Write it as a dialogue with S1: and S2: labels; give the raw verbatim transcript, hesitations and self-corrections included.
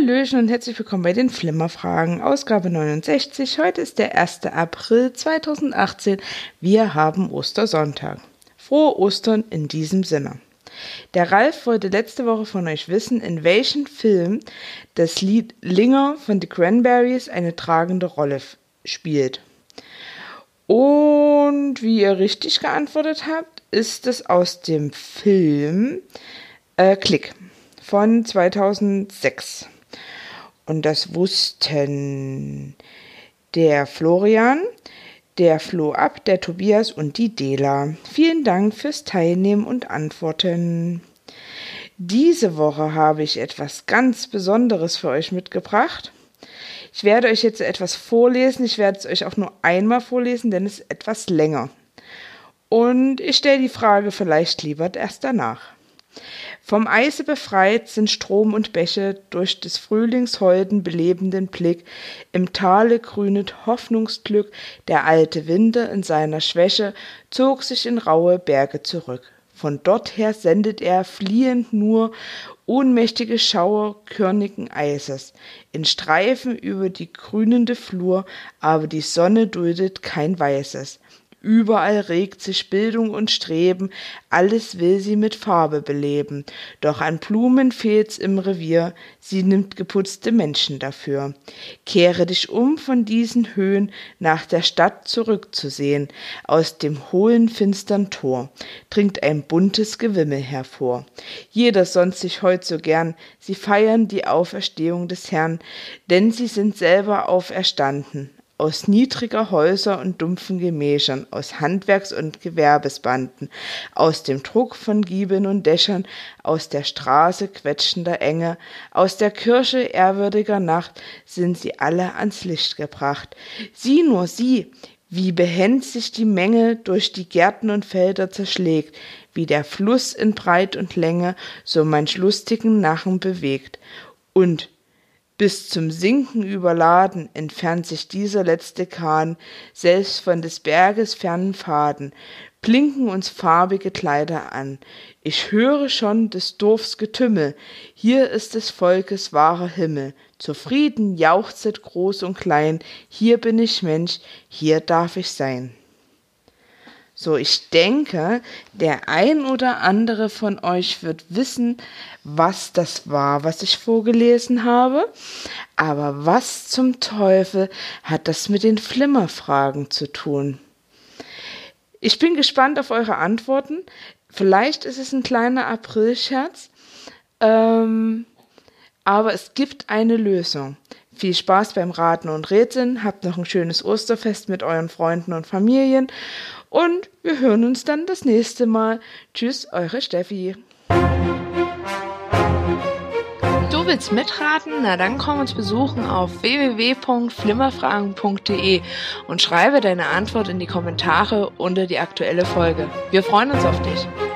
S1: Hallöchen und herzlich willkommen bei den Flimmerfragen, Ausgabe neunundsechzig. Heute ist der erste April zweitausendachtzehn. Wir haben Ostersonntag. Frohe Ostern in diesem Sinne. Der Ralf wollte letzte Woche von euch wissen, in welchem Film das Lied Linger von The Cranberries eine tragende Rolle f- spielt. Und wie ihr richtig geantwortet habt, ist es aus dem Film äh, Click von zweitausendsechs. Und das wussten der Florian, der Flo Ab, der Tobias und die Dela. Vielen Dank fürs Teilnehmen und Antworten. Diese Woche habe ich etwas ganz Besonderes für euch mitgebracht. Ich werde euch jetzt etwas vorlesen. Ich werde es euch auch nur einmal vorlesen, denn es ist etwas länger. Und ich stelle die Frage vielleicht lieber erst danach. Vom Eise befreit sind Strom und Bäche durch des Frühlings holden belebenden Blick. Im Tale grünet Hoffnungsglück, der alte Winter in seiner Schwäche zog sich in raue Berge zurück. Von dorther sendet er fliehend nur ohnmächtige Schauer körnigen Eises, in Streifen über die grünende Flur, aber die Sonne duldet kein Weißes. Überall regt sich Bildung und Streben, alles will sie mit Farbe beleben. Doch an Blumen fehlt's im Revier, sie nimmt geputzte Menschen dafür. Kehre dich um von diesen Höhen, nach der Stadt zurückzusehen. Aus dem hohlen, finstern Tor dringt ein buntes Gewimmel hervor. Jeder sonnt sich heut so gern, sie feiern die Auferstehung des Herrn, denn sie sind selber auferstanden. Aus niedriger Häuser und dumpfen Gemächern, aus Handwerks- und Gewerbesbanden, aus dem Druck von Giebeln und Dächern, aus der Straße quetschender Enge, aus der Kirche ehrwürdiger Nacht sind sie alle ans Licht gebracht. Sieh nur, sieh, wie behend sich die Menge durch die Gärten und Felder zerschlägt, wie der Fluss in Breit und Länge so manch lustigen Narren bewegt. Und bis zum Sinken überladen entfernt sich dieser letzte Kahn, selbst von des Berges fernen Pfaden, blinken uns farbige Kleider an. Ich höre schon des Dorfs Getümmel, hier ist des Volkes wahrer Himmel. Zufrieden jauchzet groß und klein, hier bin ich Mensch, hier darf ich sein. So, ich denke, der ein oder andere von euch wird wissen, was das war, was ich vorgelesen habe. Aber was zum Teufel hat das mit den Flimmerfragen zu tun? Ich bin gespannt auf eure Antworten. Vielleicht ist es ein kleiner Aprilscherz, ähm, aber es gibt eine Lösung. Viel Spaß beim Raten und Rätseln, habt noch ein schönes Osterfest mit euren Freunden und Familien und wir hören uns dann das nächste Mal. Tschüss, eure Steffi.
S2: Du willst mitraten? Na dann komm uns besuchen auf w w w punkt flimmerfragen punkt d e und schreibe deine Antwort in die Kommentare unter die aktuelle Folge. Wir freuen uns auf dich.